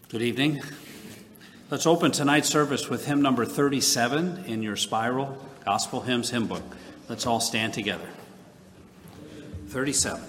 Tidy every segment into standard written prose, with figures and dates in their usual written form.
Good evening. Let's open tonight's service with hymn number 37 in your spiral Gospel Hymns hymn book. Let's all stand together. 37.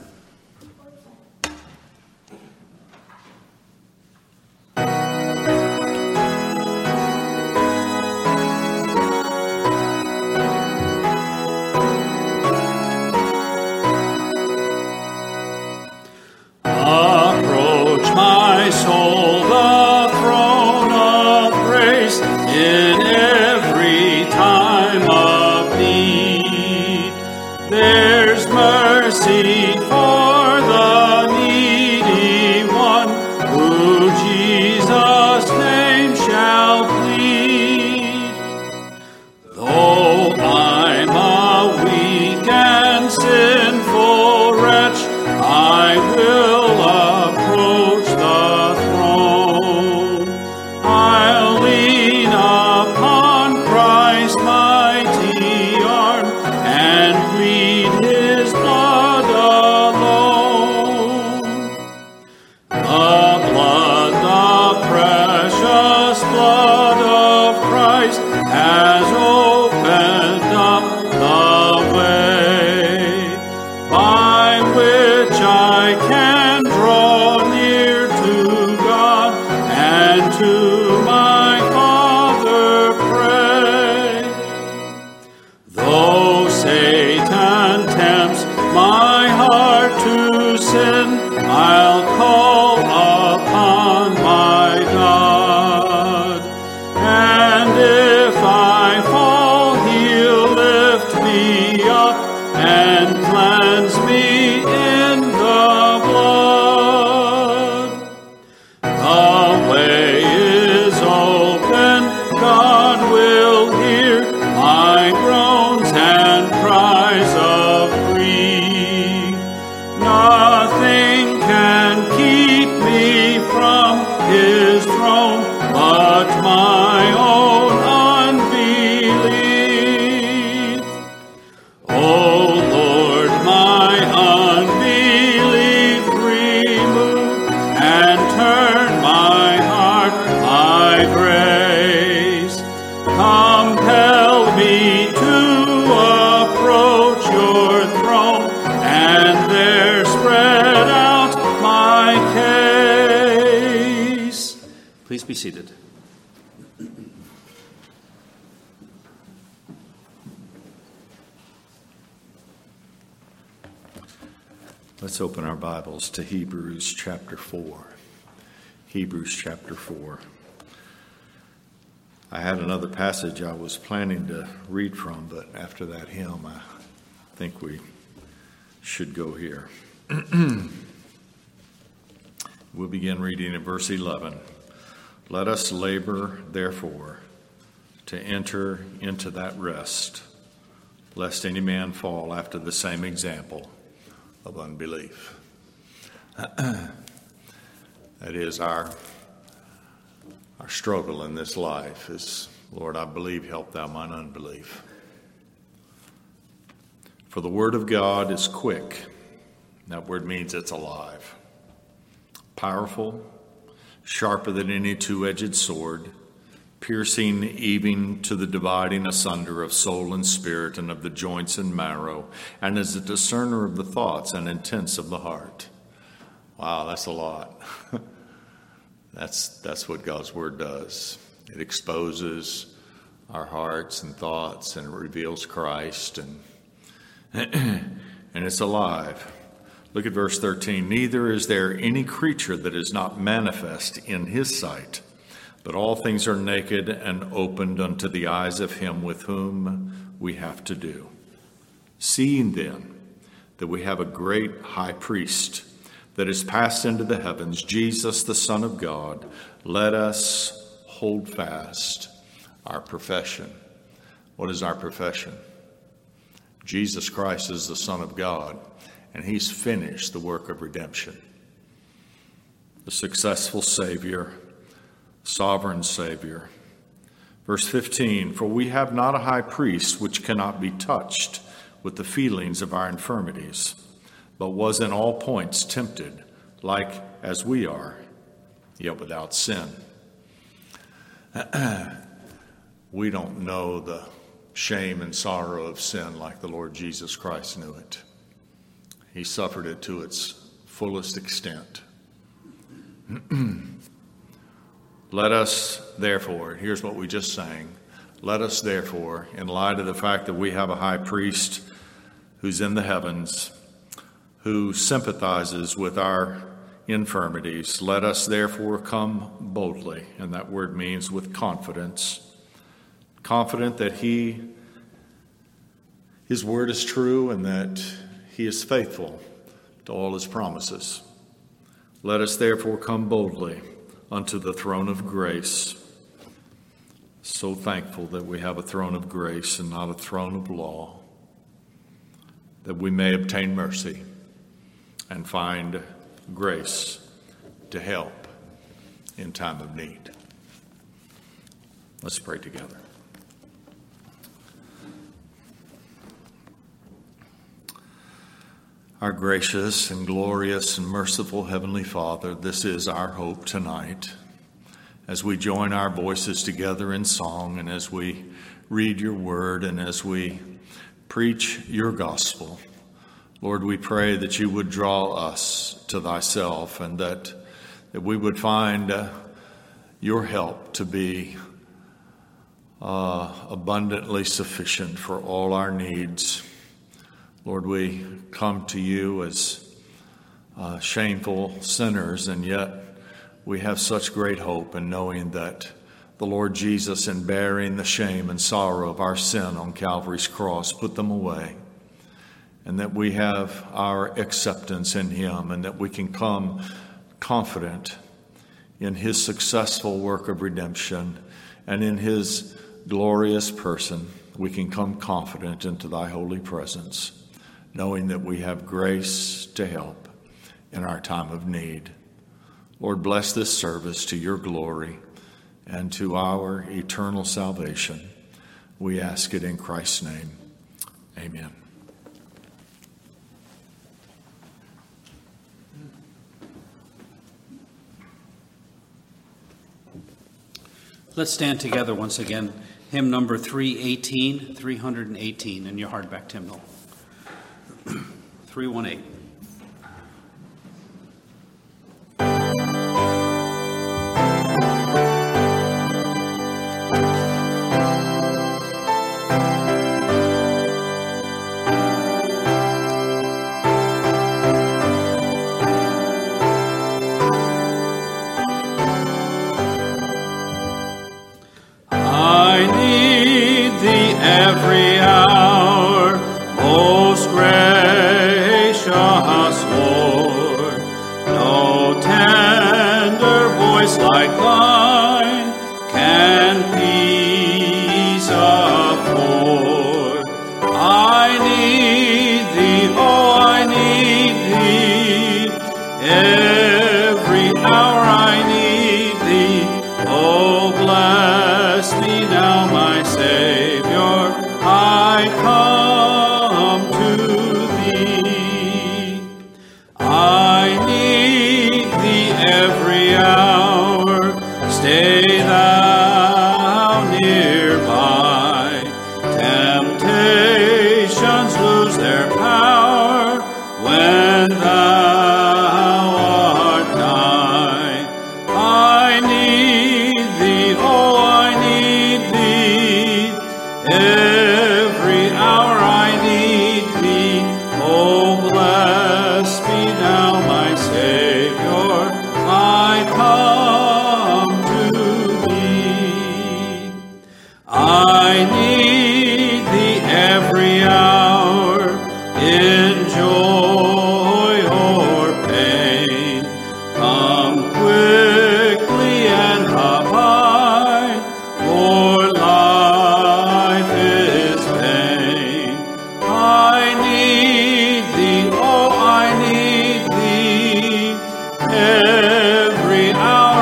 Approach my soul, the throne of grace, in every time of need. There's mercy for the needy one, who Jesus' name shall plead. Though I'm a weak and sinful wretch, I will approach the throne. I'll lean upon Christ's mighty arm and plead his blood alone. The blood, the precious blood of Christ, has opened up the way by which I can draw near to God and to my Father pray. Though Satan tempts my heart to sin, I'll call upon my God. And if I fall, he'll lift me up and cleanse me in the blood. The way is open, God will hear my groans and cries of grief. Nothing can keep me from his throne but my own unbelief. Oh Lord, my unbelief remove and turn my heart by grace. Compel me to approach your throne and there spread out my case. Please be seated. Let's open our Bibles to Hebrews chapter 4. Hebrews chapter 4. I had another passage I was planning to read from, but after that hymn, I think we should go here. We'll begin reading in verse 11. Let us labor, therefore, to enter into that rest, lest any man fall after the same example of unbelief. That is our struggle in this life is, Lord, I believe, help thou mine unbelief. For the word of God is quick. That word means it's alive. Powerful, sharper than any two-edged sword, piercing even to the dividing asunder of soul and spirit and of the joints and marrow, and is a discerner of the thoughts and intents of the heart. Wow, that's a lot. That's what God's word does. It exposes our hearts and thoughts, and it reveals Christ, and it's alive. Look at verse 13. Neither is there any creature that is not manifest in his sight, but all things are naked and opened unto the eyes of him with whom we have to do. Seeing then that we have a great high priest that is passed into the heavens, Jesus, the Son of God, let us hold fast our profession. What is our profession? Jesus Christ is the Son of God, and he's finished the work of redemption. The successful Savior, sovereign Savior. Verse 15, for we have not a high priest which cannot be touched with the feelings of our infirmities, but was in all points tempted, like as we are, yet without sin. We don't know the shame and sorrow of sin like the Lord Jesus Christ knew it. He suffered it to its fullest extent. Let us, therefore, here's what we just sang. Let us, therefore, in light of the fact that we have a high priest who's in the heavens, who sympathizes with our infirmities, let us, therefore, come boldly. And that word means with confidence. Confident that His word is true and that He is faithful to all His promises. Let us therefore come boldly unto the throne of grace. So thankful that we have a throne of grace and not a throne of law, that we may obtain mercy and find grace to help in time of need. Let's pray together. Our gracious and glorious and merciful Heavenly Father, this is our hope tonight as we join our voices together in song and as we read your word and as we preach your gospel. Lord, we pray that you would draw us to thyself and that we would find your help to be abundantly sufficient for all our needs. Lord, we come to you as shameful sinners, and yet we have such great hope in knowing that the Lord Jesus, in bearing the shame and sorrow of our sin on Calvary's cross, put them away, and that we have our acceptance in him, and that we can come confident in his successful work of redemption and in his glorious person. We can come confident into thy holy presence, knowing that we have grace to help in our time of need. Lord, bless this service to your glory and to our eternal salvation. We ask it in Christ's name. Amen. Let's stand together once again. Hymn number 318 in your hardback hymnal. 318. I need thee every hour, most gracious Lord. No tender voice like thine can peace afford. I need thee, oh, I need thee. Every hour I need thee. Oh, bless me now, my Savior, I come to thee. I need thee every hour, stay thou nearby. Temptations lose their power when thou art nigh. I need thee, oh, I need thee. Every hour I need thee. Oh, bless me now, my Savior, I come to thee. I need thee every hour, in joy or pain. Come quickly and abide, for life is vain. I need thee, oh, I need thee. Every hour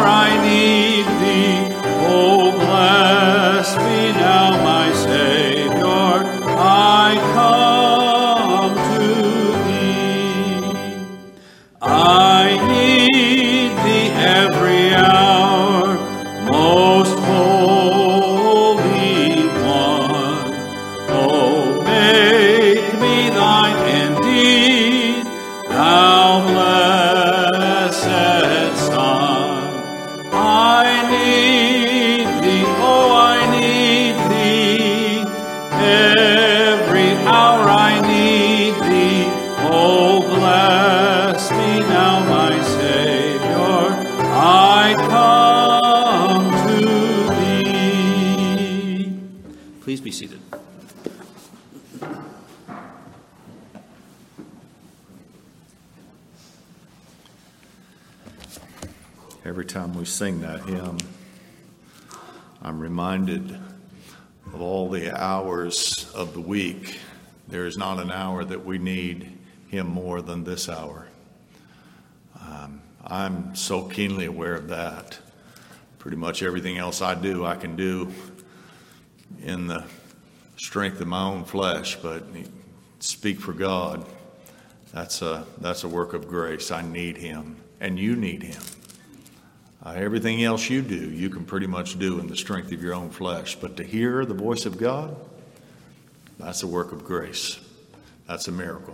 I come to thee. Please be seated. Every time we sing that hymn, I'm reminded of all the hours of the week. There is not an hour that we need Him more than this hour. I'm so keenly aware of that. Pretty much everything else I do, I can do in the strength of my own flesh, but speak for God. That's a work of grace. I need Him, and you need Him. Everything else you do, you can pretty much do in the strength of your own flesh. But to hear the voice of God, that's a work of grace. That's a miracle.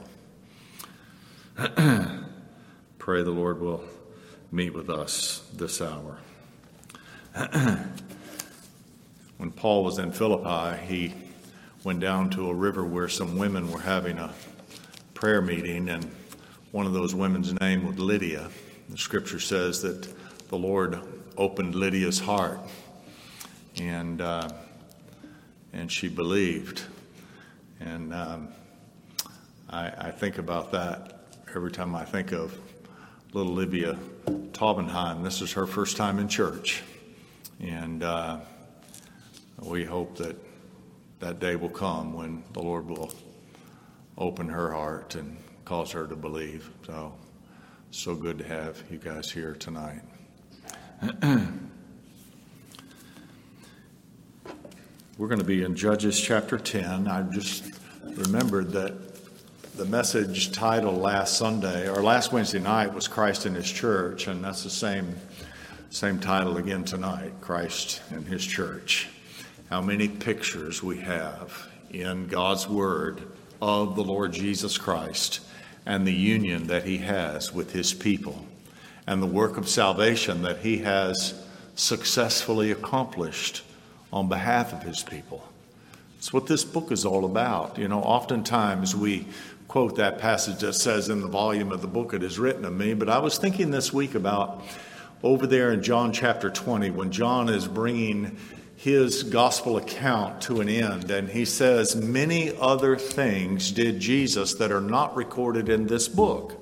Pray the Lord will meet with us this hour. When Paul was in Philippi, he went down to a river where some women were having a prayer meeting, and one of those women's name was Lydia. The scripture says that the Lord opened Lydia's heart, and she believed. And I think about that every time I think of little Livia Taubenheim. This is her first time in church, and we hope that that day will come when the Lord will open her heart and cause her to believe. So good to have you guys here tonight. We're going to be in Judges chapter 10. I just remembered that the message title last Wednesday night was Christ and His Church, and that's the same title again tonight, Christ and His Church. How many pictures we have in God's Word of the Lord Jesus Christ and the union that He has with His people, and the work of salvation that He has successfully accomplished on behalf of His people. It's what this book is all about. You know, oftentimes we quote that passage that says in the volume of the book it is written of me, but I was thinking this week about over there in John chapter 20, when John is bringing his gospel account to an end, and he says, many other things did Jesus that are not recorded in this book.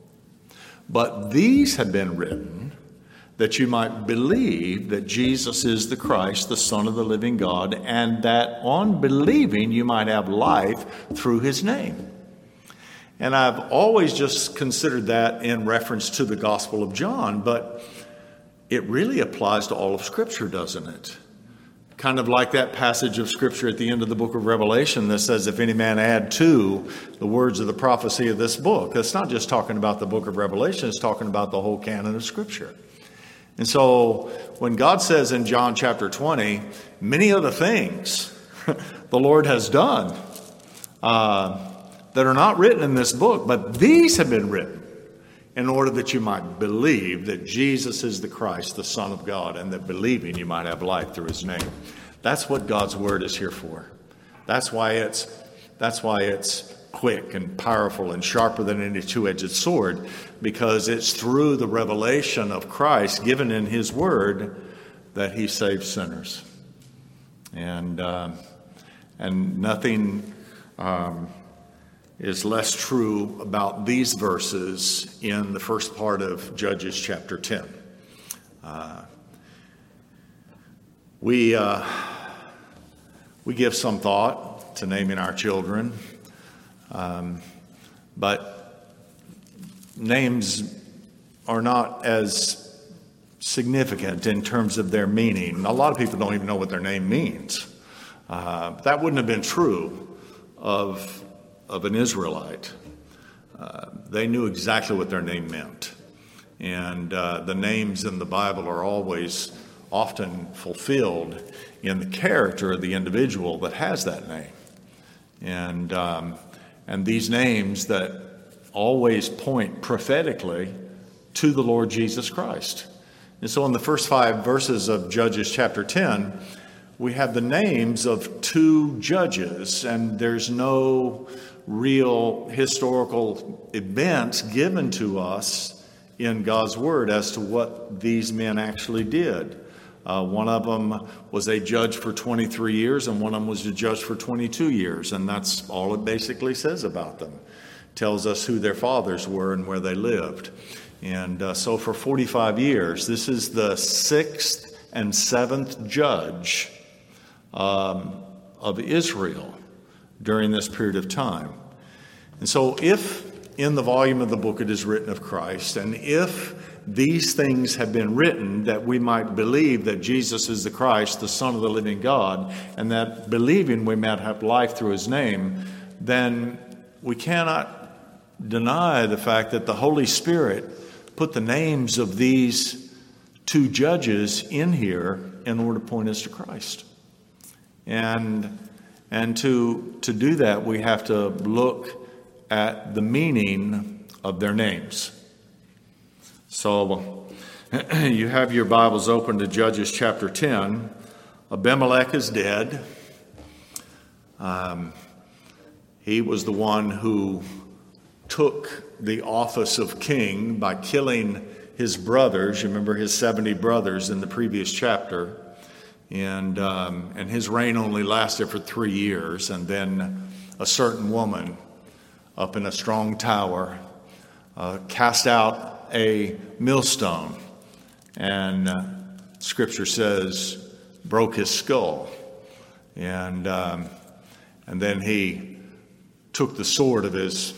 But these have been written that you might believe that Jesus is the Christ, the Son of the living God, and that on believing you might have life through His name. And I've always just considered that in reference to the Gospel of John, but it really applies to all of Scripture, doesn't it? Kind of like that passage of Scripture at the end of the book of Revelation that says, if any man add to the words of the prophecy of this book. It's not just talking about the book of Revelation, it's talking about the whole canon of Scripture. And so when God says in John chapter 20, many other things the Lord has done that are not written in this book, but these have been written in order that you might believe that Jesus is the Christ, the Son of God, and that believing you might have life through His name. That's what God's Word is here for. That's why it's quick and powerful and sharper than any two-edged sword, because it's through the revelation of Christ given in His Word that He saves sinners. And nothing is less true about these verses in the first part of Judges chapter 10. We give some thought to naming our children, but names are not as significant in terms of their meaning. A lot of people don't even know what their name means. That wouldn't have been true of an Israelite. They knew exactly what their name meant. And the names in the Bible are always often fulfilled in the character of the individual that has that name. And these names that always point prophetically to the Lord Jesus Christ. And so in the first 5 verses of Judges chapter 10, we have the names of 2 judges, and there's no real historical events given to us in God's Word as to what these men actually did. One of them was a judge for 23 years, and one of them was a judge for 22 years, and that's all it basically says about them. Tells us who their fathers were and where they lived. And so for 45 years, this is the 6th and 7th judge of Israel during this period of time. And so if in the volume of the book it is written of Christ, and if these things have been written that we might believe that Jesus is the Christ, the Son of the living God, and that believing we might have life through his name, then we cannot deny the fact that the Holy Spirit put the names of these 2 judges in here in order to point us to Christ. And to do that, we have to look at the meaning of their names. So you have your Bibles open to Judges chapter 10. Abimelech is dead. He was the one who took the office of king by killing his brothers. You remember his 70 brothers in the previous chapter. And his reign only lasted for 3 years. And then a certain woman up in a strong tower cast out a millstone. And Scripture says broke his skull. And then he took the sword of his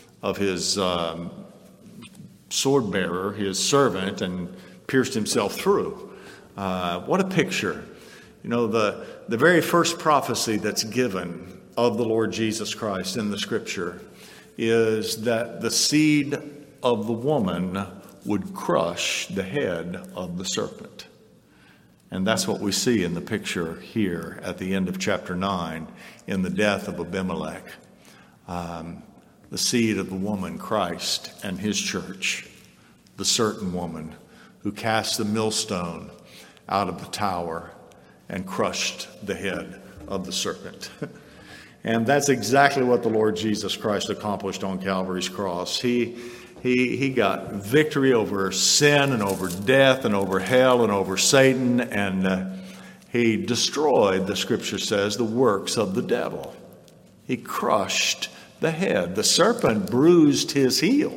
sword bearer, his servant, and pierced himself through. What a picture. You know, the very first prophecy that's given of the Lord Jesus Christ in the Scripture is that the seed of the woman would crush the head of the serpent. And that's what we see in the picture here at the end of chapter 9 in the death of Abimelech. The seed of the woman, Christ, and his church, the certain woman who cast the millstone out of the tower and crushed the head of the serpent. And that's exactly what the Lord Jesus Christ accomplished on Calvary's cross. He got victory over sin and over death and over hell and over Satan, and he destroyed, the Scripture says, the works of the devil. He crushed the head. The serpent bruised his heel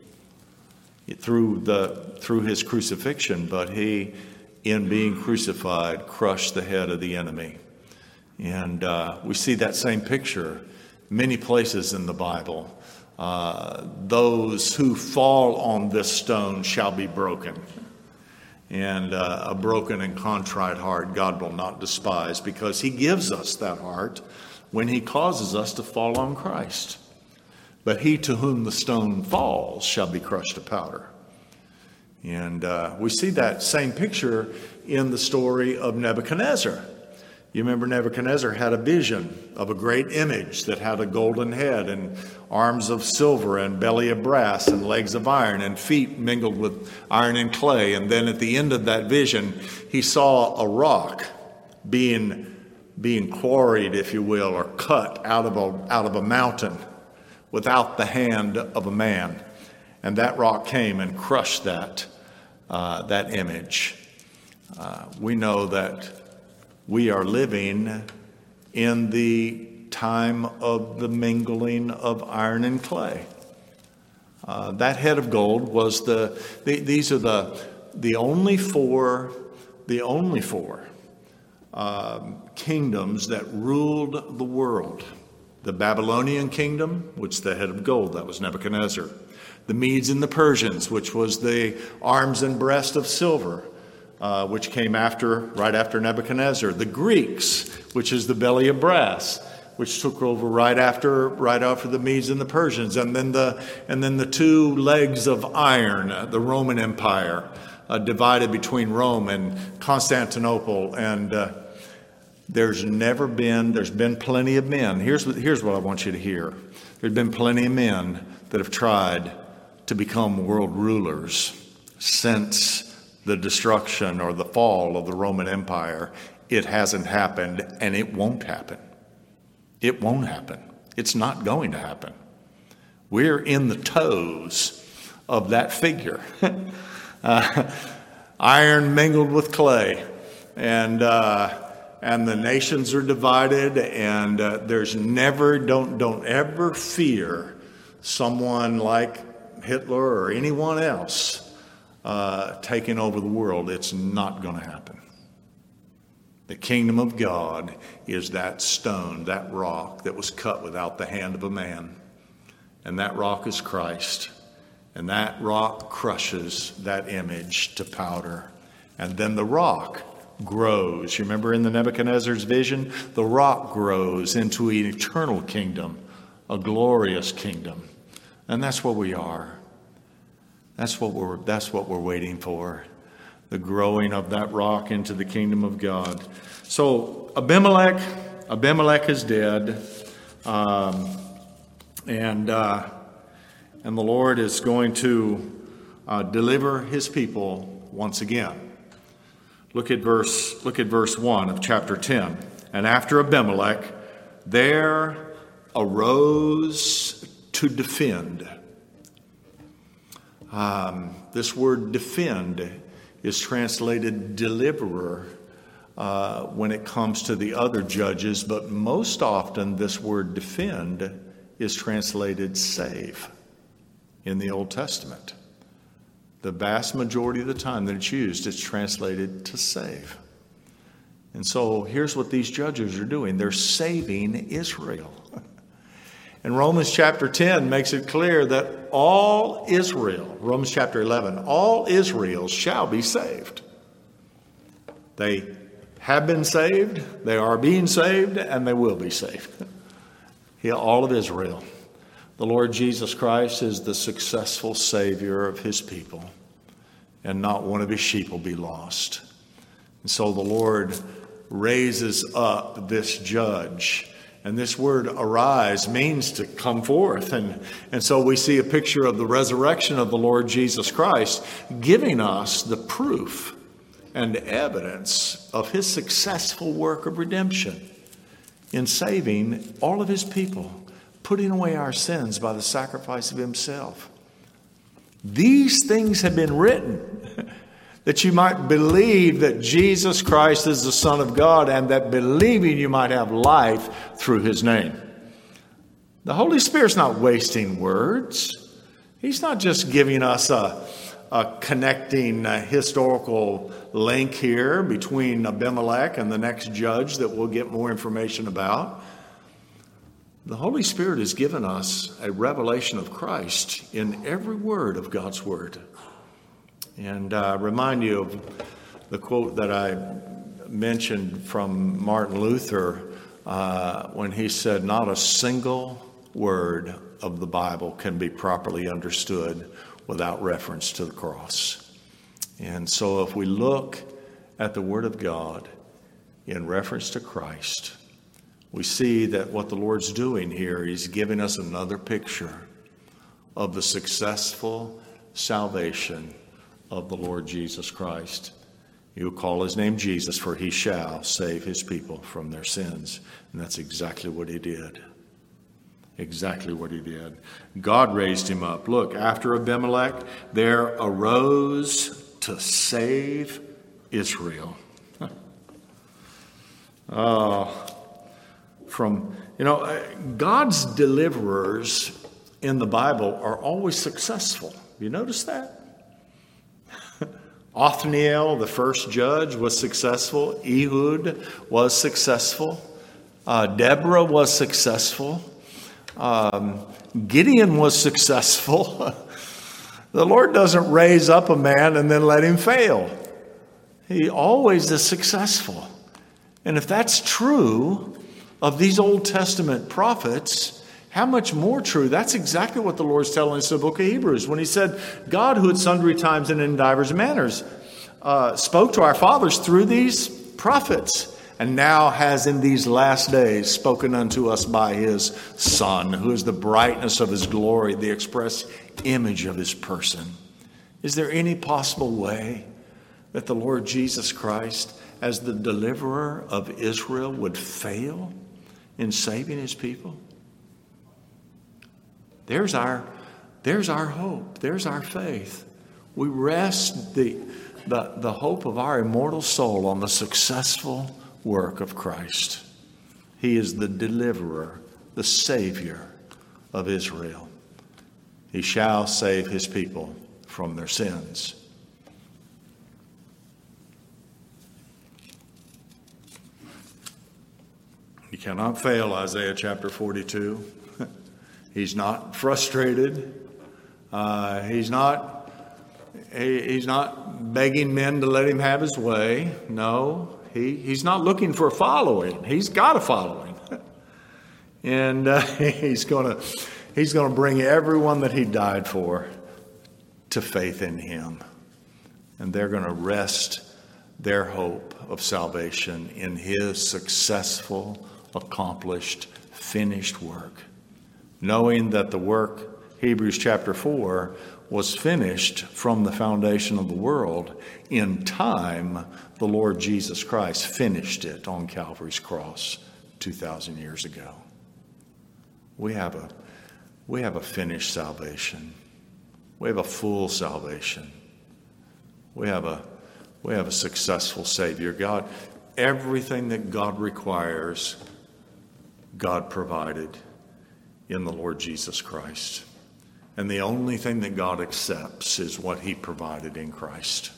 through his crucifixion, but he, in being crucified, crushed the head of the enemy. And we see that same picture many places in the Bible. Those who fall on this stone shall be broken. And a broken and contrite heart God will not despise, because he gives us that heart when he causes us to fall on Christ. But he to whom the stone falls shall be crushed to powder. And we see that same picture in the story of Nebuchadnezzar. You remember Nebuchadnezzar had a vision of a great image that had a golden head and arms of silver and belly of brass and legs of iron and feet mingled with iron and clay. And then at the end of that vision, he saw a rock being quarried, if you will, or cut out of a mountain without the hand of a man. And that rock came and crushed that image. We know that we are living in the time of the mingling of iron and clay. That head of gold was these are the only four kingdoms that ruled the world. The Babylonian kingdom, which is the head of gold, that was Nebuchadnezzar. The Medes and the Persians, which was the arms and breast of silver, which came right after Nebuchadnezzar. The Greeks, which is the belly of brass, which took over right after the Medes and the Persians. And then the 2 legs of iron, the Roman Empire, divided between Rome and Constantinople. And there's been plenty of men. Here's what I want you to hear. There's been plenty of men that have tried to become world rulers since the destruction or the fall of the Roman Empire. It hasn't happened, and it won't happen. It won't happen. It's not going to happen. We're in the toes of that figure. Iron mingled with clay, and the nations are divided, and don't ever fear someone like Hitler or anyone else taking over the world. It's not going to happen. The kingdom of God is that stone, that rock that was cut without the hand of a man. And that rock is Christ. And that rock crushes that image to powder. And then the rock grows. You remember in the Nebuchadnezzar's vision? The rock grows into an eternal kingdom, a glorious kingdom. And that's what we are. That's what we're waiting for. The growing of that rock into the kingdom of God. So Abimelech is dead, and the Lord is going to deliver his people once again. Look at verse 1 of chapter 10. And after Abimelech, there arose to defend. This word defend is translated deliverer when it comes to the other judges, but most often this word defend is translated save in the Old Testament. The vast majority of the time that it's used, it's translated to save. And so here's what these judges are doing. They're saving Israel. And Romans chapter 10 makes it clear that all Israel, Romans chapter 11, all Israel shall be saved. They have been saved, they are being saved, and they will be saved. All of Israel. The Lord Jesus Christ is the successful Savior of his people, and not one of his sheep will be lost. And so the Lord raises up this judge. And this word arise means to come forth. And so we see a picture of the resurrection of the Lord Jesus Christ, giving us the proof and evidence of his successful work of redemption in saving all of his people, putting away our sins by the sacrifice of himself. These things have been written that you might believe that Jesus Christ is the Son of God, and that believing you might have life through his name. The Holy Spirit's not wasting words. He's not just giving us a connecting historical link here between Abimelech and the next judge that we'll get more information about. The Holy Spirit has given us a revelation of Christ in every word of God's Word. And I remind you of the quote that I mentioned from Martin Luther when he said, "Not a single word of the Bible can be properly understood without reference to the cross." And so if we look at the Word of God in reference to Christ, we see that what the Lord's doing here, he's giving us another picture of the successful salvation of the Lord Jesus Christ. You call his name Jesus, for he shall save his people from their sins. And that's exactly what he did. Exactly what he did. God raised him up. Look, after Abimelech, there arose to save Israel. God's deliverers in the Bible are always successful. You notice that? Othniel, the first judge, was successful. Ehud was successful. Deborah was successful. Gideon was successful. The Lord doesn't raise up a man and then let him fail. He always is successful. And if that's true of these Old Testament prophets, how much more true? That's exactly what the Lord's telling us in the book of Hebrews when he said, God, who at sundry times and in divers manners spoke to our fathers through these prophets, and now has in these last days spoken unto us by his Son, who is the brightness of his glory, the express image of his person. Is there any possible way that the Lord Jesus Christ, as the deliverer of Israel, would fail in saving his people? There's our There's our hope. There's our faith. We rest the hope of our immortal soul on the successful work of Christ. He is the deliverer, the Savior of Israel. He shall save his people from their sins. You cannot fail Isaiah chapter 42. He's not frustrated. He's not begging men to let him have his way. No, he's not looking for a following. He's got a following, and he's going to bring everyone that he died for to faith in him, and they're going to rest their hope of salvation in his successful, accomplished, finished work, knowing that the work, Hebrews chapter 4, was finished from the foundation of the world. In time, the Lord Jesus Christ finished it on Calvary's cross 2,000 years ago. We have a finished salvation. We have a full salvation. We have a successful Savior. God, everything that God requires, God provided in the Lord Jesus Christ. And the only thing that God accepts is what he provided in Christ.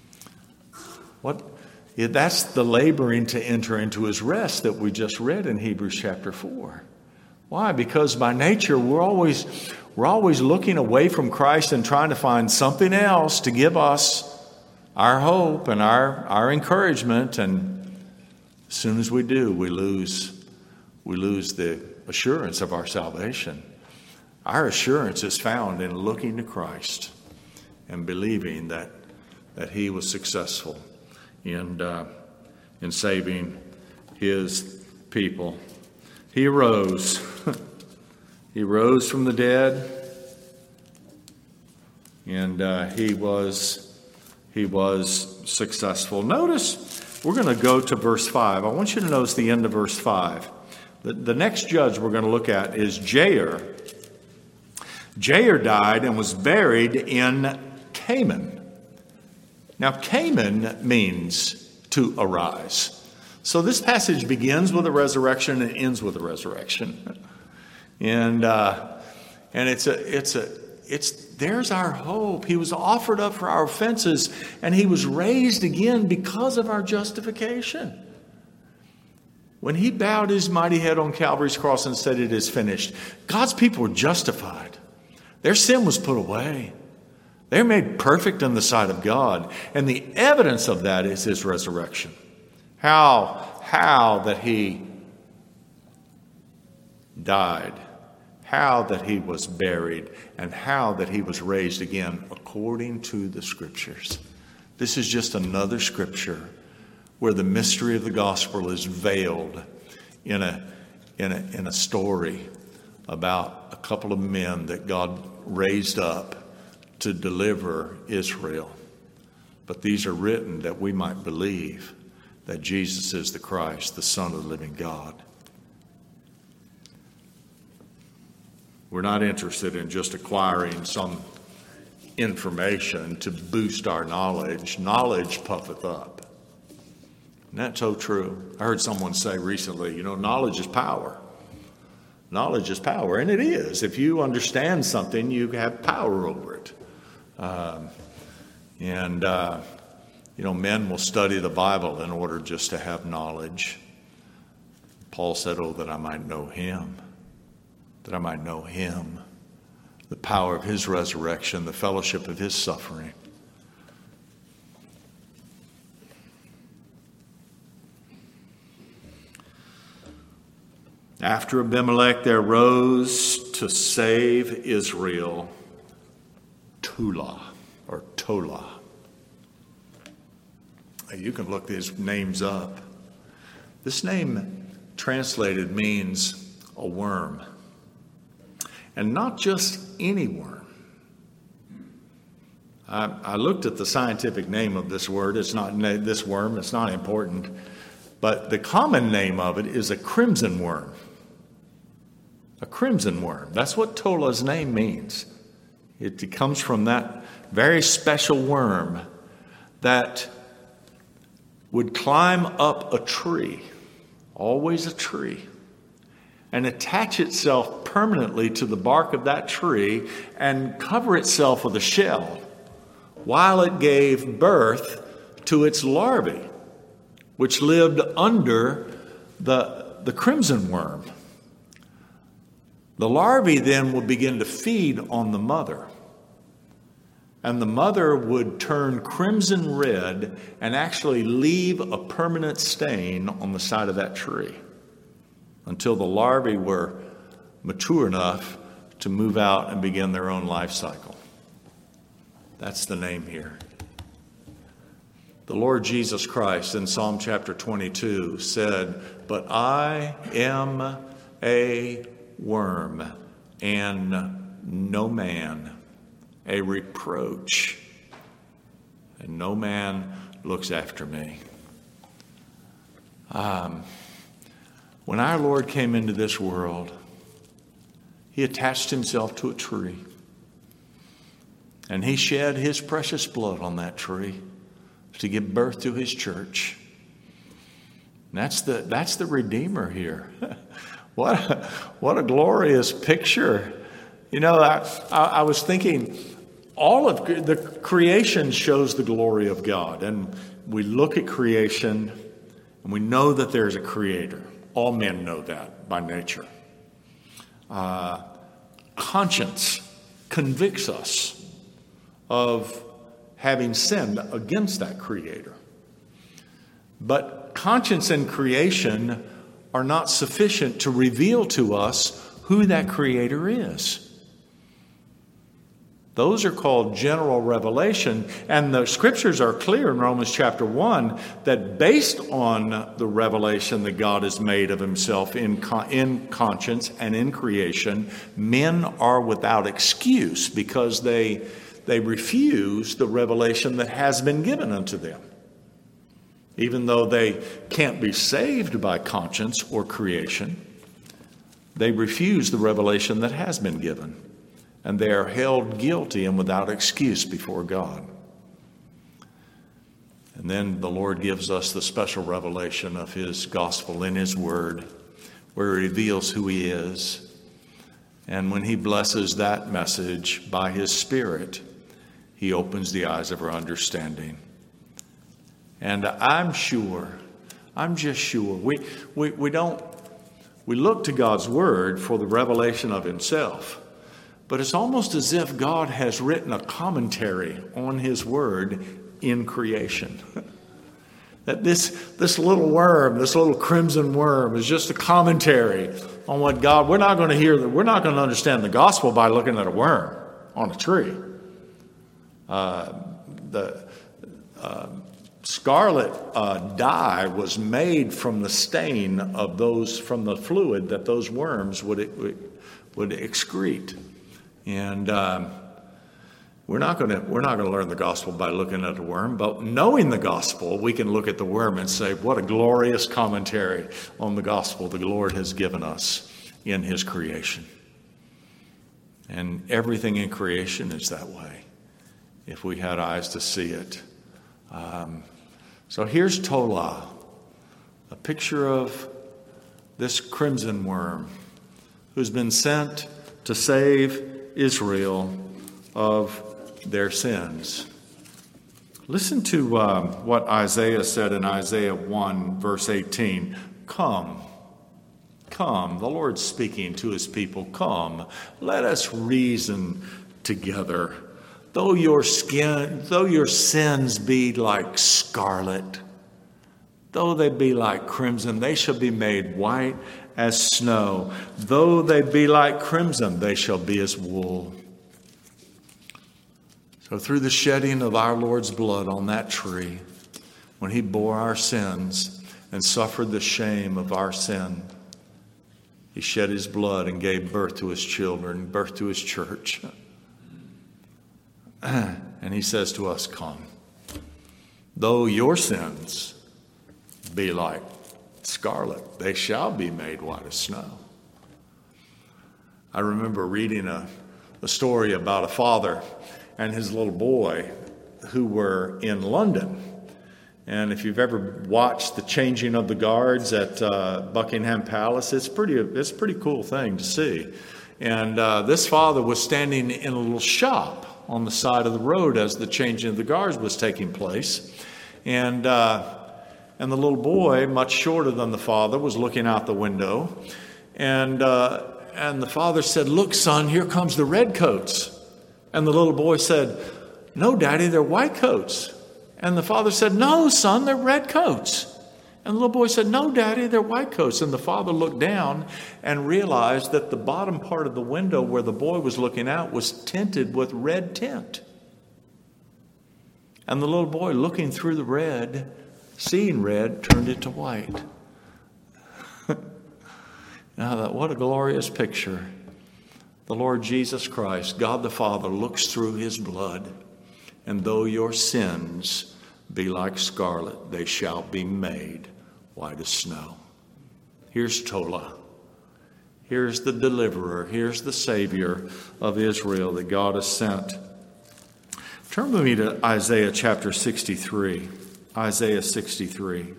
That's the laboring to enter into his rest that we just read in Hebrews chapter 4. Why? Because by nature we're always looking away from Christ and trying to find something else to give us our hope and our encouragement. And as soon as we do, we lose the assurance of our salvation. Our assurance is found in looking to Christ and believing that he was successful in saving his people. He arose. He rose from the dead, and he was successful. Notice, we're going to go to verse 5. I want you to notice the end of verse 5. The next judge we're going to look at is Jair. Jair died and was buried in Canaan. Now, Canaan means to arise. So this passage begins with a resurrection and ends with a resurrection. And there's our hope. He was offered up for our offenses, and he was raised again because of our justification. When he bowed his mighty head on Calvary's cross and said, "It is finished," God's people were justified. Their sin was put away. They're made perfect in the sight of God. And the evidence of that is his resurrection. How that he died, how that he was buried, and how that he was raised again according to the Scriptures. This is just another scripture where the mystery of the gospel is veiled in a story about a couple of men that God raised up to deliver Israel. But these are written that we might believe that Jesus is the Christ, the Son of the living God. We're not interested in just acquiring some information to boost our knowledge. Knowledge puffeth up. And that's so true. I heard someone say recently, knowledge is power. Knowledge is power, and it is. If you understand something, you have power over it. Men will study the Bible in order just to have knowledge. Paul said, that I might know him. That I might know him. The power of his resurrection, the fellowship of his suffering. After Abimelech, there rose to save Israel Tola. You can look these names up. This name translated means a worm. And not just any worm. I looked at the scientific name of this word. It's not this worm. It's not important. But the common name of it is a crimson worm. A crimson worm. That's what Tola's name means. It comes from that very special worm that would climb up a tree, always a tree, and attach itself permanently to the bark of that tree and cover itself with a shell while it gave birth to its larvae, which lived under the crimson worm. The larvae then would begin to feed on the mother. And the mother would turn crimson red and actually leave a permanent stain on the side of that tree until the larvae were mature enough to move out and begin their own life cycle. That's the name here. The Lord Jesus Christ in Psalm chapter 22 said, "But I am a worm and no man, a reproach, and no man looks after me." When our Lord came into this world, he attached himself to a tree, and he shed his precious blood on that tree to give birth to his church. That's the Redeemer here. What a glorious picture. You know, I was thinking, all of the creation shows the glory of God. And we look at creation and we know that there's a creator. All men know that by nature. Conscience convicts us of having sinned against that creator. But conscience and creation are not sufficient to reveal to us who that creator is. Those are called general revelation, and the scriptures are clear in Romans chapter 1 that based on the revelation that God has made of himself in conscience and in creation, men are without excuse because they refuse the revelation that has been given unto them. Even though they can't be saved by conscience or creation, they refuse the revelation that has been given. And they are held guilty and without excuse before God. And then the Lord gives us the special revelation of his gospel in his word, where he reveals who he is. And when he blesses that message by his Spirit, he opens the eyes of our understanding. And I'm just sure, we look to God's word for the revelation of himself. But it's almost as if God has written a commentary on his word in creation. That this little worm, this little crimson worm, is just a commentary on what God. We're not going to understand the gospel by looking at a worm on a tree. The scarlet dye was made from the stain of from the fluid that those worms would excrete. And we're not going to learn the gospel by looking at a worm, but knowing the gospel, we can look at the worm and say, what a glorious commentary on the gospel the Lord has given us in his creation. And everything in creation is that way, if we had eyes to see it. So here's Tola, a picture of this crimson worm who's been sent to save Israel of their sins. Listen to what Isaiah said in Isaiah 1, verse 18. Come, the Lord's speaking to his people. Come, let us reason together. Though your sins be like scarlet, though they be like crimson, they shall be made white as snow. Though they be like crimson, they shall be as wool. So through the shedding of our Lord's blood on that tree, when he bore our sins and suffered the shame of our sin, he shed his blood and gave birth to his children, birth to his church. And he says to us, come. Though your sins be like scarlet, they shall be made white as snow. I remember reading a the story about a father and his little boy who were in London. And if you've ever watched the changing of the guards at Buckingham Palace, it's a pretty cool thing to see. And this father was standing in a little shop on the side of the road as the changing of the guards was taking place. And the little boy, much shorter than the father, was looking out the window. And the father said, "Look, son, here comes the redcoats." And the little boy said, "No, Daddy, they're white coats." And the father said, "No, son, they're redcoats." And the little boy said, "No, Daddy, they're white coats." And the father looked down and realized that the bottom part of the window where the boy was looking out was tinted with red tint. And the little boy, looking through the red, seeing red, turned it to white. Now, what a glorious picture. The Lord Jesus Christ, God the Father, looks through his blood, and though your sins be like scarlet, they shall be made white as snow. Here's Tola. Here's the deliverer. Here's the Savior of Israel that God has sent. Turn with me to Isaiah chapter 63. Isaiah 63.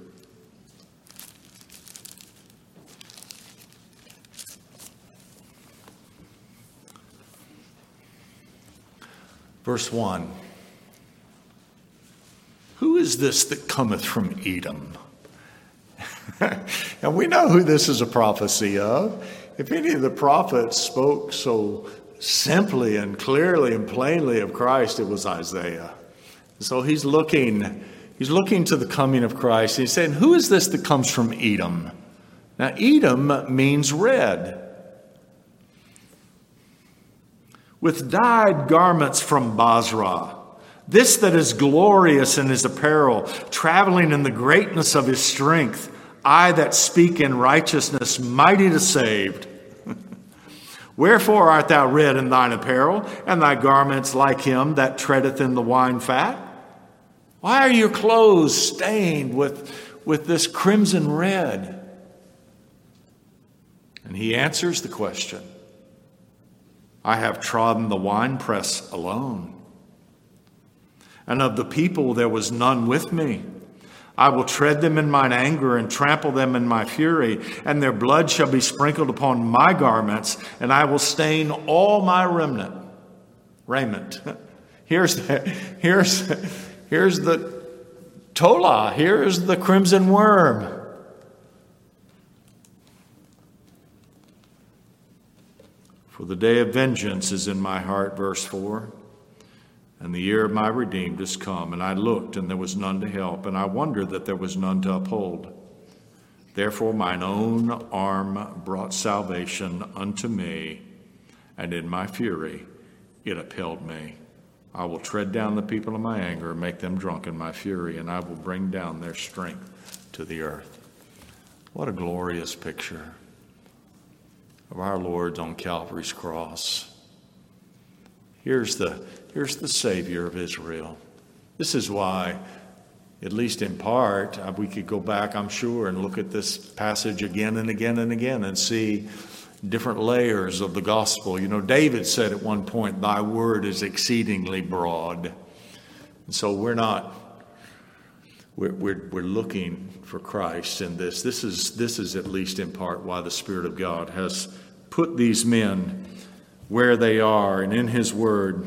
Verse 1. Who is this that cometh from Edom? And we know who this is a prophecy of. If any of the prophets spoke so simply and clearly and plainly of Christ, it was Isaiah. So he's looking to the coming of Christ. He's saying, who is this that comes from Edom? Now, Edom means red. With dyed garments from Basra. This that is glorious in his apparel, traveling in the greatness of his strength. I that speak in righteousness, mighty to save. Wherefore art thou red in thine apparel, and thy garments like him that treadeth in the wine fat? Why are your clothes stained with this crimson red? And he answers the question. I have trodden the winepress alone, and of the people there was none with me. I will tread them in mine anger and trample them in my fury, and their blood shall be sprinkled upon my garments, and I will stain all my raiment. Here's the tola. Here's the crimson worm. For the day of vengeance is in my heart, verse 4. And the year of my redeemed is come. And I looked, and there was none to help. And I wondered that there was none to uphold. Therefore mine own arm brought salvation unto me. And in my fury it upheld me. I will tread down the people of my anger, and make them drunk in my fury. And I will bring down their strength to the earth. What a glorious picture of our Lord on Calvary's cross. Here's the Savior of Israel. This is why, at least in part, we could go back, I'm sure, and look at this passage again and again and again and see different layers of the gospel. You know, David said at one point, thy word is exceedingly broad. And so we're looking for Christ in this. This is at least in part why the Spirit of God has put these men where they are and in his word.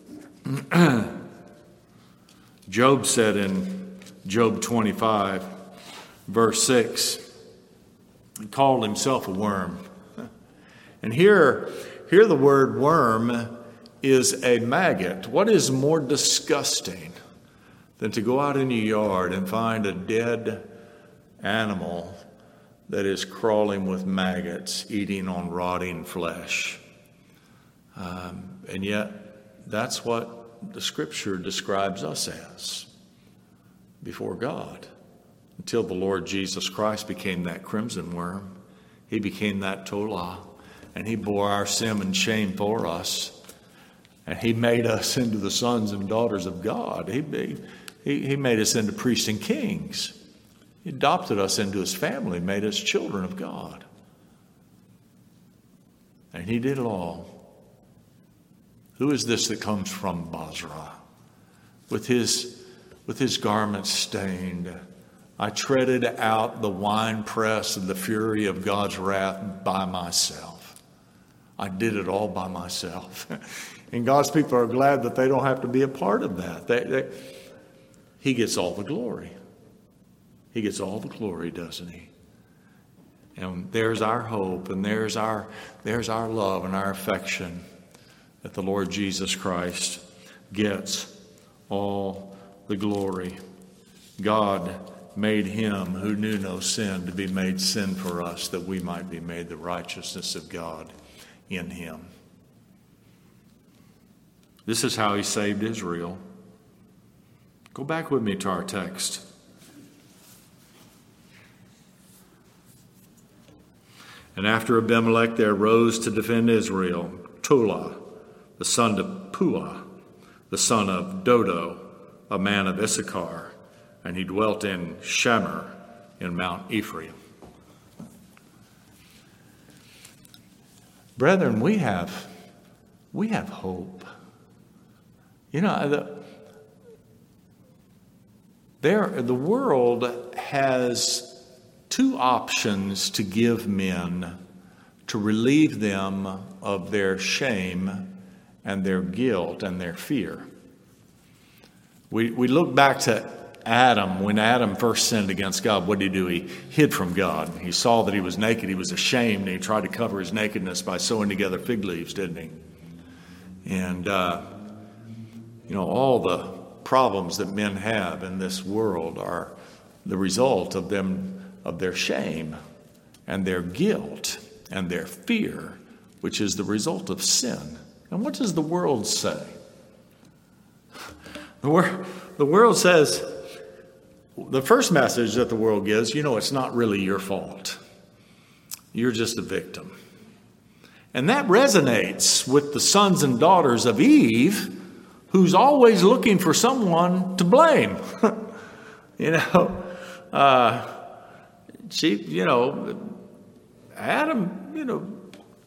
Job said in Job 25, verse 6, he called himself a worm. And here the word worm is a maggot. What is more disgusting than to go out in your yard and find a dead animal that is crawling with maggots, eating on rotting flesh? And yet, that's what the Scripture describes us as before God. Until the Lord Jesus Christ became that crimson worm. He became that tola. And he bore our sin and shame for us. And he made us into the sons and daughters of God. He made us into priests and kings. He adopted us into his family, made us children of God. And he did it all Who is this that comes from Bozrah? With his garments stained. I treaded out the winepress of the fury of God's wrath by myself. I did it all by myself. And God's people are glad that they don't have to be a part of that. He gets all the glory. He gets all the glory, doesn't he? And there's our hope, and there's our love and our affection, that the Lord Jesus Christ gets all the glory. God made him who knew no sin to be made sin for us, that we might be made the righteousness of God in him. This is how he saved Israel. Go back with me to our text. And after Abimelech there rose to defend Israel Tola, the son of Puah, the son of Dodo, a man of Issachar, and he dwelt in Shamir in Mount Ephraim. Brethren, we have hope. You know, the world has two options to give men to relieve them of their shame and their guilt and their fear. We look back to Adam. When Adam first sinned against God, what did he do? He hid from God. He saw that he was naked. He was ashamed, and he tried to cover his nakedness by sewing together fig leaves, didn't he? And, all the problems that men have in this world are the result of their shame and their guilt and their fear, which is the result of sin. And what does the world say? The world says, the first message that the world gives, it's not really your fault. You're just a victim. And that resonates with the sons and daughters of Eve, who's always looking for someone to blame. Adam,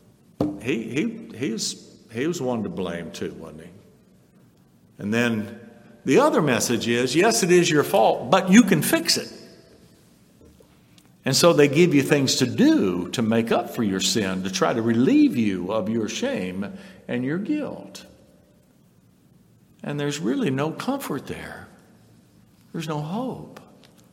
he was one to blame too, wasn't he? And then the other message is, yes, it is your fault, but you can fix it. And so they give you things to do to make up for your sin, to try to relieve you of your shame and your guilt. And there's really no comfort there. There's no hope.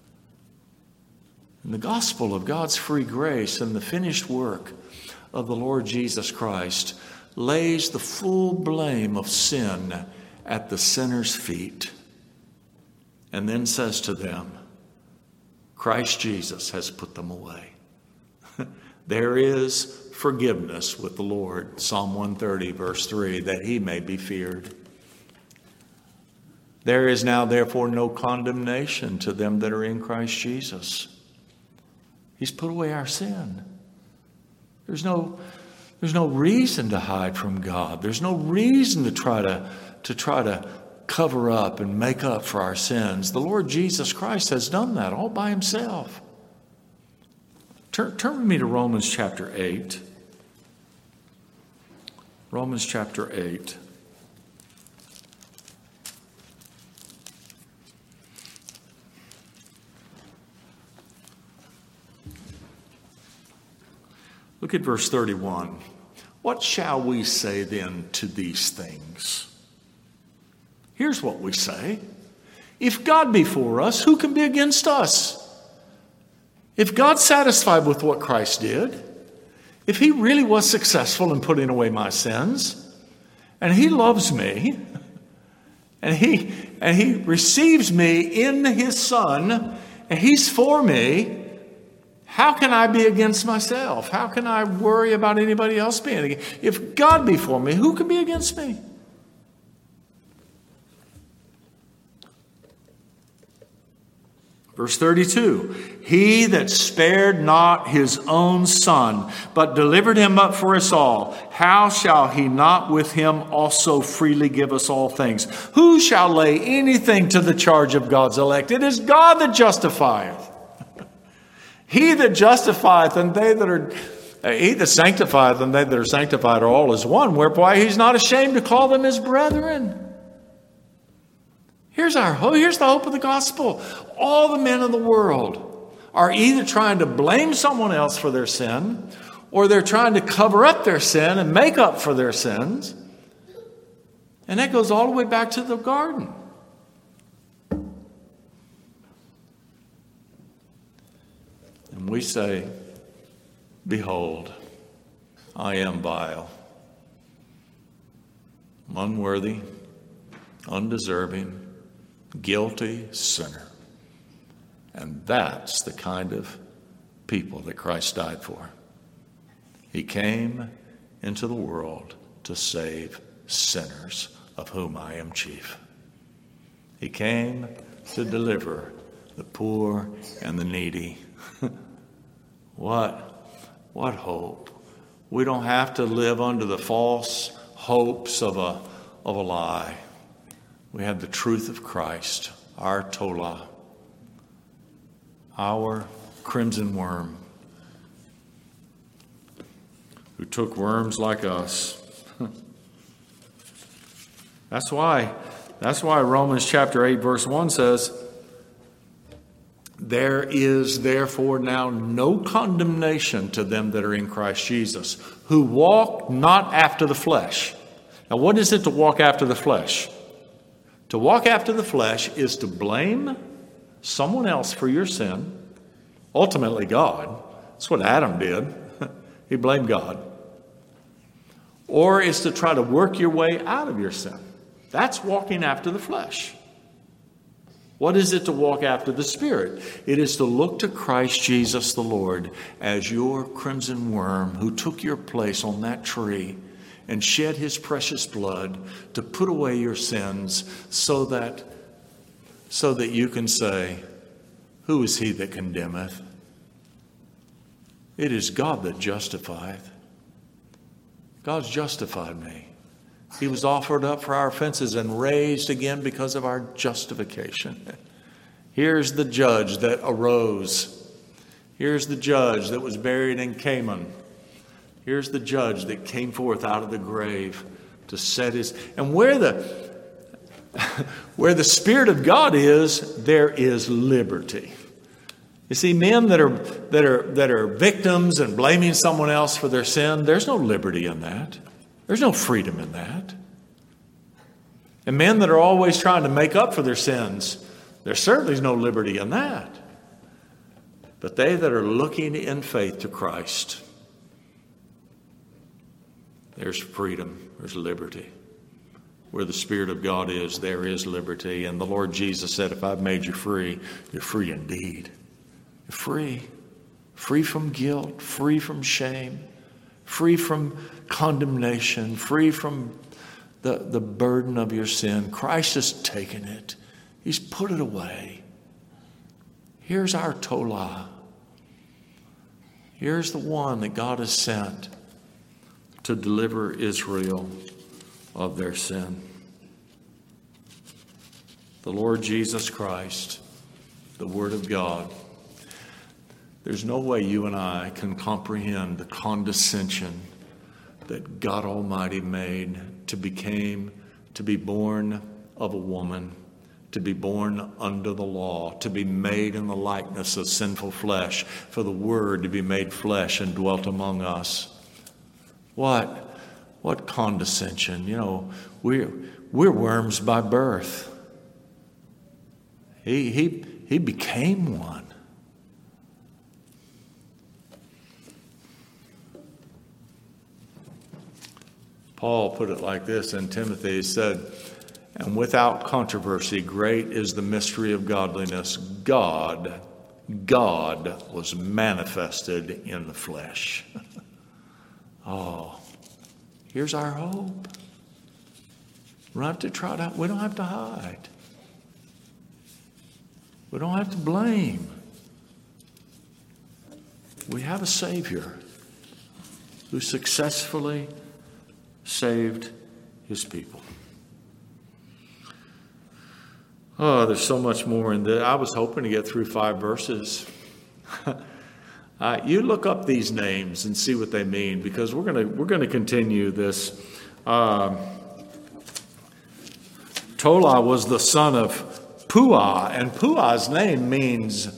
And the gospel of God's free grace and the finished work of the Lord Jesus Christ lays the full blame of sin at the sinner's feet, and then says to them, Christ Jesus has put them away. There is forgiveness with the Lord, Psalm 130, verse 3, that he may be feared. There is now, therefore, no condemnation to them that are in Christ Jesus. He's put away our sin. There's no reason to hide from God. There's no reason to try to cover up and make up for our sins. The Lord Jesus Christ has done that all by himself. Turn with me to Romans chapter 8. Romans chapter 8. Look at verse 31. What shall we say then to these things? Here's what we say. If God be for us, who can be against us? If God's satisfied with what Christ did, if he really was successful in putting away my sins, and he loves me, and he receives me in his Son, and he's for me, how can I be against myself? How can I worry about anybody else being against? If God be for me, who can be against me? Verse 32, he that spared not his own Son, but delivered him up for us all, how shall he not with him also freely give us all things? Who shall lay anything to the charge of God's elect? It is God that justifieth. He that justifieth, and they that are He that sanctifieth them, they that are sanctified are all as one, whereby he's not ashamed to call them his brethren. Here's our hope. Here's the hope of the gospel. All the men of the world are either trying to blame someone else for their sin, or they're trying to cover up their sin and make up for their sins. And that goes all the way back to the garden. And we say, behold, I am vile, unworthy, undeserving, guilty sinner. And that's the kind of people that Christ died for. He came into the world to save sinners, of whom I am chief. He came to deliver the poor and the needy. What hope. We don't have to live under the false hopes of a lie. We have the truth of Christ, our Tola, our crimson worm, who took worms like us. That's why Romans chapter 8 verse 1 says, there is therefore now no condemnation to them that are in Christ Jesus, who walk not after the flesh. Now, what is it to walk after the flesh? To walk after the flesh is to blame someone else for your sin, ultimately God. That's what Adam did. He blamed God. Or is to try to work your way out of your sin. That's walking after the flesh. What is it to walk after the Spirit? It is to look to Christ Jesus the Lord as your crimson worm who took your place on that tree and shed his precious blood to put away your sins so that you can say, who is he that condemneth? It is God that justifieth. God's justified me. He was offered up for our offenses and raised again because of our justification. Here's the judge that arose. Here's the judge that was buried in Canaan. Here's the judge that came forth out of the grave to set his... And where the Spirit of God is, there is liberty. You see, men that are victims and blaming someone else for their sin, there's no liberty in that. There's no freedom in that. And men that are always trying to make up for their sins, there certainly is no liberty in that. But they that are looking in faith to Christ, there's freedom, there's liberty. Where the Spirit of God is, there is liberty. And the Lord Jesus said, if I've made you free, you're free indeed. You're free. Free from guilt, free from shame, free from condemnation, free from the burden of your sin. Christ has taken it. He's put it away. Here's our Tola. Here's the one that God has sent to deliver Israel of their sin. The Lord Jesus Christ, the Word of God. There's no way you and I can comprehend the condescension that God Almighty made to be born of a woman, to be born under the law, to be made in the likeness of sinful flesh, for the Word to be made flesh and dwelt among us. What condescension. You know, we're worms by birth. He became one. Paul put it like this in Timothy. He said, and without controversy, great is the mystery of godliness. God was manifested in the flesh. Oh, here's our hope. We don't have to hide. We don't have to blame. We have a Savior who successfully saved his people. Oh, there's so much more in this. I was hoping to get through 5 verses. You look up these names and see what they mean, because we're gonna continue this. Tola was the son of Puah, and Puah's name means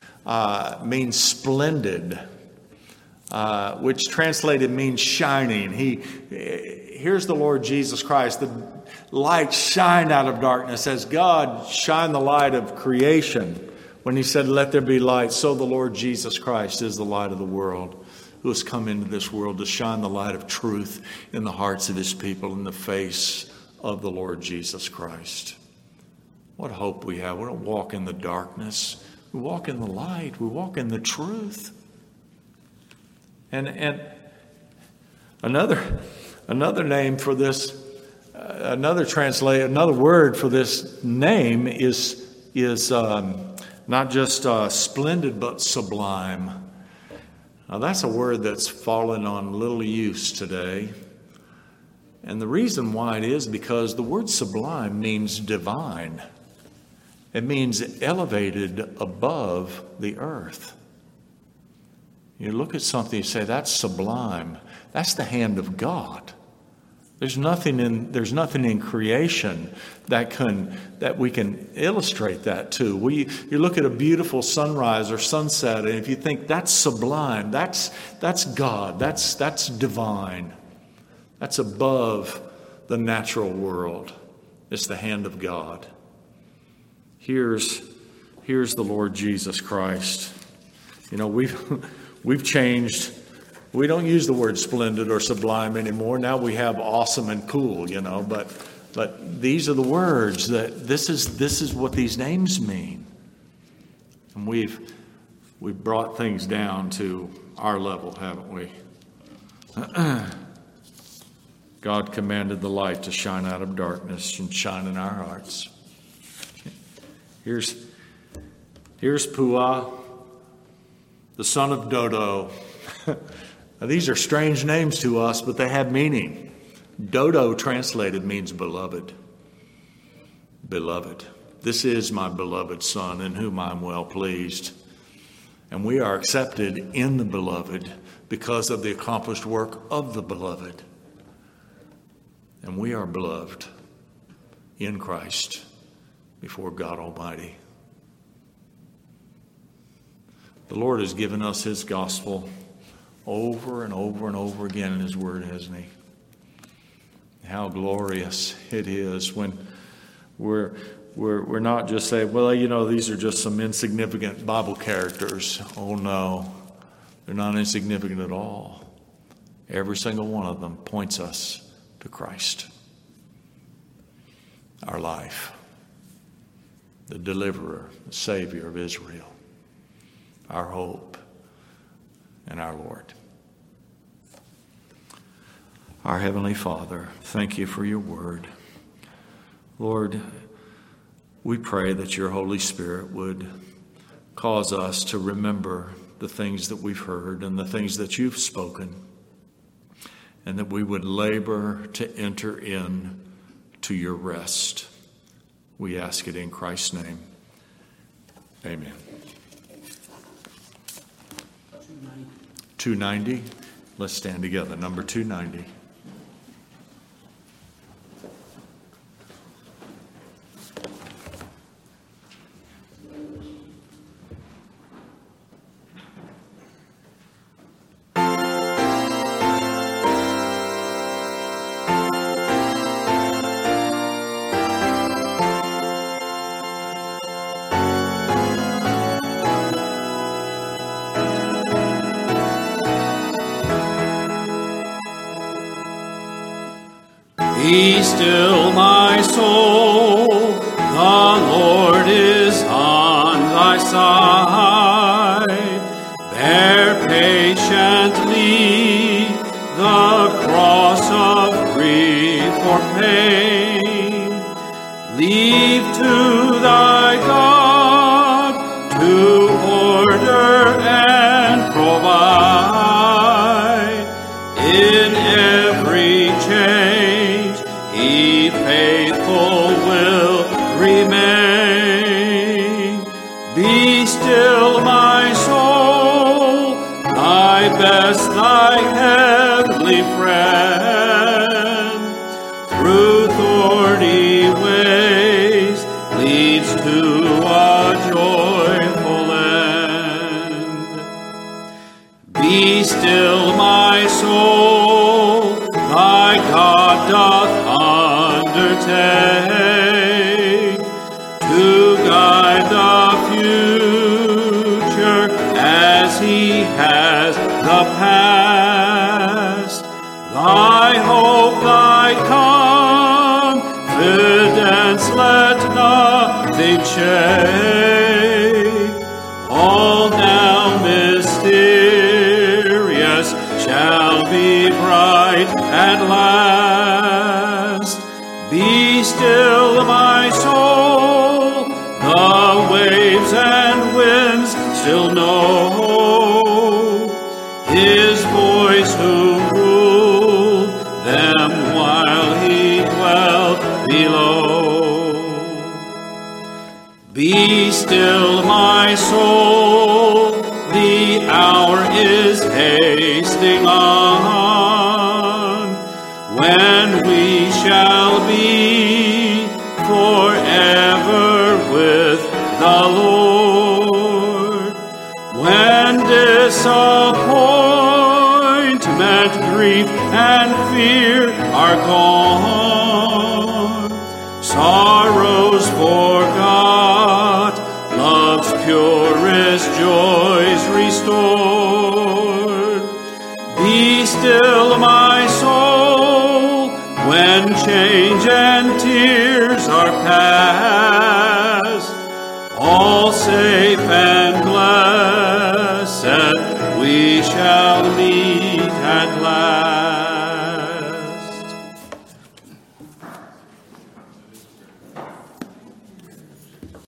splendid, which translated means shining. Here's the Lord Jesus Christ. The light shined out of darkness as God shined the light of creation. When he said, "Let there be light," so the Lord Jesus Christ is the light of the world, who has come into this world to shine the light of truth in the hearts of his people, in the face of the Lord Jesus Christ. What hope we have. We don't walk in the darkness. We walk in the light. We walk in the truth. And another name for this, another word for this name is not just splendid, but sublime. Now that's a word that's fallen on little use today. And the reason why it is because the word sublime means divine. It means elevated above the earth. You look at something and say, that's sublime. That's the hand of God. There's nothing in creation that we can illustrate that to. You look at a beautiful sunrise or sunset, and if you think that's sublime, that's God, that's divine. That's above the natural world. It's the hand of God. Here's the Lord Jesus Christ. You know, we've changed. We don't use the word splendid or sublime anymore. Now we have awesome and cool, you know, but these are the words that this is what these names mean. And we've brought things down to our level, haven't we? God commanded the light to shine out of darkness and shine in our hearts. Here's Puah, the son of Dodo. Now, these are strange names to us, but they have meaning. Dodo translated means beloved. Beloved. This is my beloved son in whom I am well pleased. And we are accepted in the beloved because of the accomplished work of the beloved. And we are beloved in Christ before God Almighty. The Lord has given us his gospel over and over and over again in his word, hasn't he? How glorious it is when we're not just saying, well, you know, these are just some insignificant Bible characters. Oh no, they're not insignificant at all. Every single one of them points us to Christ, our life, the deliverer, the Savior of Israel, our hope, and our Lord. Our Heavenly Father, thank you for your word. Lord, we pray that your Holy Spirit would cause us to remember the things that we've heard and the things that you've spoken, and that we would labor to enter in to your rest. We ask it in Christ's name. Amen. 290. Let's stand together. Number 290. Be still, my soul, the Lord is on thy side. Bear patiently the cross of grief or pain. Leave to thy God to order and provide in every change. He faithful friend. Through thorny ways leads to a joyful end. Be still, my soul, thy God doth undertake to guide the future as he has the past. Thy hope, thy confidence, let nothing shake. All now mysterious shall be bright at last. Be still, my soul, the waves and winds still know his voice who ruled them while he dwelt below. Be still, my soul, the hour is hasting on, when we shall be forever with the Lord. When disappointment, grief, and fear are gone, sorrows forgot, love's purest joys restored. Be still, my soul, when change and tears are past, all safe and